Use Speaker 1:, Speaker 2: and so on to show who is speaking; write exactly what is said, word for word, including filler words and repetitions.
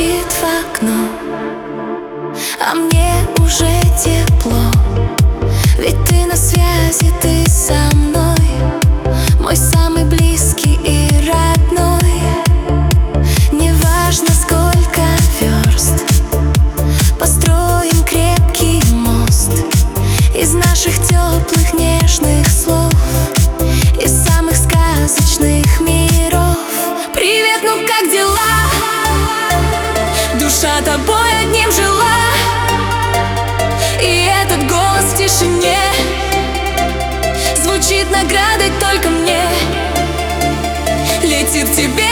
Speaker 1: стучит в окно, а мне уже тепло, ведь ты на связи, ты со мной, мой самый близкий и родной. Неважно, сколько верст, построим крепкий мост из наших теплых нежных слов, из самых сказочных миров. Привет, ну как дела? Душа тобой одним жила, и этот голос в тишине звучит наградой только мне. Летит к тебе